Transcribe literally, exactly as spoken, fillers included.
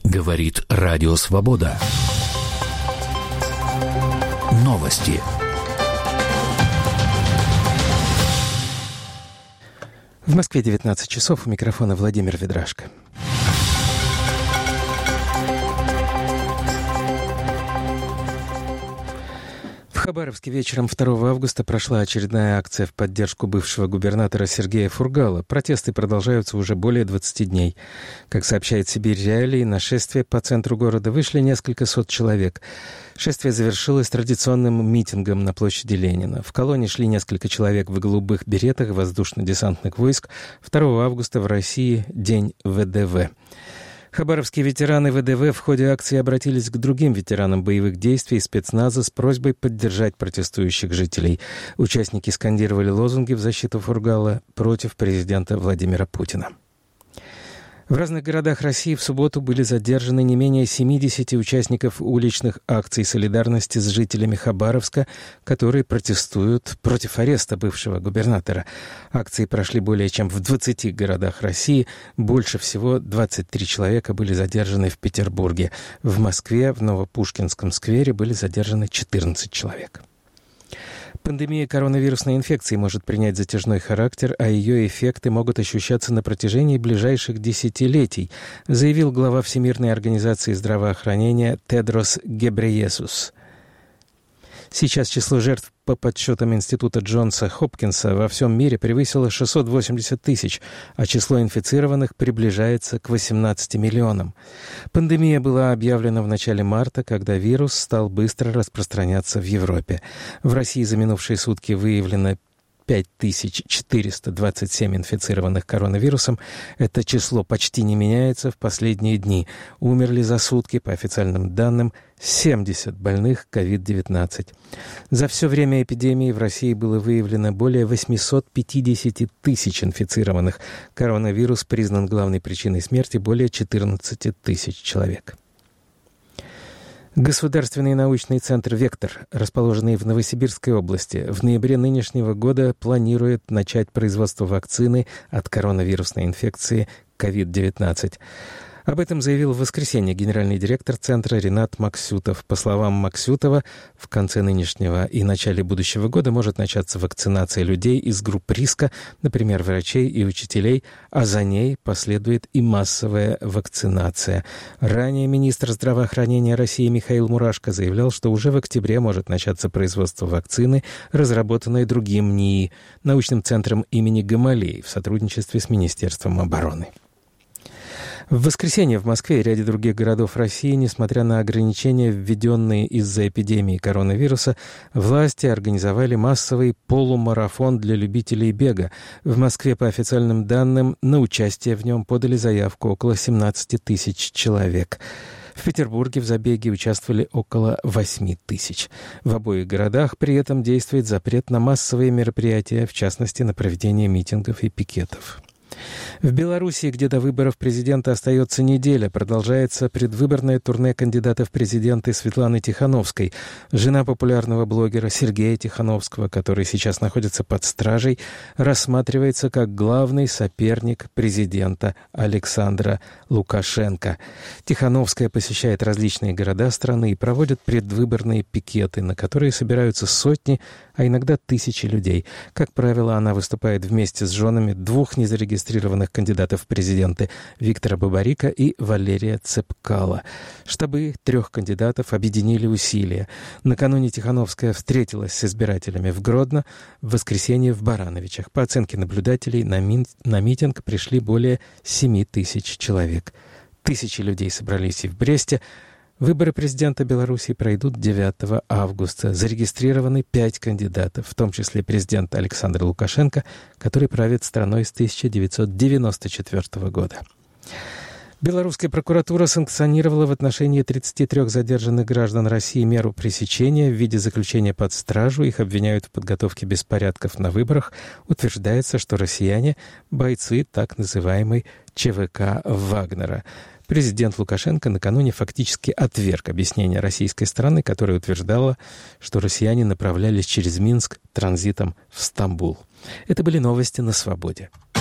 Говорит Радио Свобода. Новости. В Москве девятнадцать часов. У микрофона Владимир Ведрашко. В Хабаровске вечером второго августа прошла очередная акция в поддержку бывшего губернатора Сергея Фургала. Протесты продолжаются уже более двадцати дней. Как сообщает Сибирь Реалии, на шествие по центру города вышли несколько сот человек. Шествие завершилось традиционным митингом на площади Ленина. В колонне шли несколько человек в голубых беретах воздушно-десантных войск. второго августа в России день вэ дэ вэ. Хабаровские ветераны вэ дэ вэ в ходе акции обратились к другим ветеранам боевых действий и спецназа с просьбой поддержать протестующих жителей. Участники скандировали лозунги в защиту Фургала против президента Владимира Путина. В разных городах России в субботу были задержаны не менее семидесяти участников уличных акций солидарности с жителями Хабаровска, которые протестуют против ареста бывшего губернатора. Акции прошли более чем в двадцати городах России. Больше всего двадцать три человека были задержаны в Петербурге. В Москве в Новопушкинском сквере были задержаны четырнадцать человек. Пандемия коронавирусной инфекции может принять затяжной характер, а ее эффекты могут ощущаться на протяжении ближайших десятилетий, заявил глава Всемирной организации здравоохранения Тедрос Гебрейесус. Сейчас число жертв по подсчетам Института Джонса Хопкинса во всем мире превысило шестьсот восемьдесят тысяч, а число инфицированных приближается к восемнадцати миллионам. Пандемия была объявлена в начале марта, когда вирус стал быстро распространяться в Европе. В России за минувшие сутки выявлено пять тысяч четыреста двадцать семь инфицированных коронавирусом. Это число почти не меняется в последние дни. Умерли за сутки, по официальным данным, семьдесят больных ковид девятнадцать. За все время эпидемии в России было выявлено более восемьсот пятьдесят тысяч инфицированных. Коронавирус признан главной причиной смерти более четырнадцати тысяч человек. Государственный научный центр «Вектор», расположенный в Новосибирской области, в ноябре нынешнего года планирует начать производство вакцины от коронавирусной инфекции ковид девятнадцать. Об этом заявил в воскресенье генеральный директор центра Ринат Максютов. По словам Максютова, в конце нынешнего и начале будущего года может начаться вакцинация людей из групп риска, например, врачей и учителей, а за ней последует и массовая вакцинация. Ранее министр здравоохранения России Михаил Мурашко заявлял, что уже в октябре может начаться производство вакцины, разработанной другим НИИ, научным центром имени Гамалеи в сотрудничестве с Министерством обороны. В воскресенье в Москве и ряде других городов России, несмотря на ограничения, введенные из-за эпидемии коронавируса, власти организовали массовый полумарафон для любителей бега. В Москве, по официальным данным, на участие в нем подали заявку около семнадцати тысяч человек. В Петербурге в забеге участвовали около восьми тысяч. В обоих городах при этом действует запрет на массовые мероприятия, в частности, на проведение митингов и пикетов. В Белоруссии, где до выборов президента остается неделя, продолжается предвыборное турне кандидата в президенты Светланы Тихановской. Жена популярного блогера Сергея Тихановского, который сейчас находится под стражей, рассматривается как главный соперник президента Александра Лукашенко. Тихановская посещает различные города страны и проводит предвыборные пикеты, на которые собираются сотни, а иногда тысячи людей. Как правило, она выступает вместе с женами двух незарегистрированных кандидатов в президенты Виктора Бабарика и Валерия Цепкала. Штабы трех кандидатов объединили усилия. Накануне Тихановская встретилась с избирателями в Гродно, в воскресенье в Барановичах. По оценке наблюдателей, на, ми- на митинг пришли более семи тысяч человек. Тысячи людей собрались и в Бресте. Выборы президента Беларуси пройдут девятого августа. Зарегистрированы пять кандидатов, в том числе президент Александр Лукашенко, который правит страной с тысяча девятьсот девяносто четвёртого года. Белорусская прокуратура санкционировала в отношении тридцати трёх задержанных граждан России меру пресечения в виде заключения под стражу. Их обвиняют в подготовке беспорядков на выборах. Утверждается, что россияне – бойцы так называемой ЧВК Вагнера. Президент Лукашенко накануне фактически отверг объяснение российской стороны, которая утверждала, что россияне направлялись через Минск транзитом в Стамбул. Это были новости на «Свободе».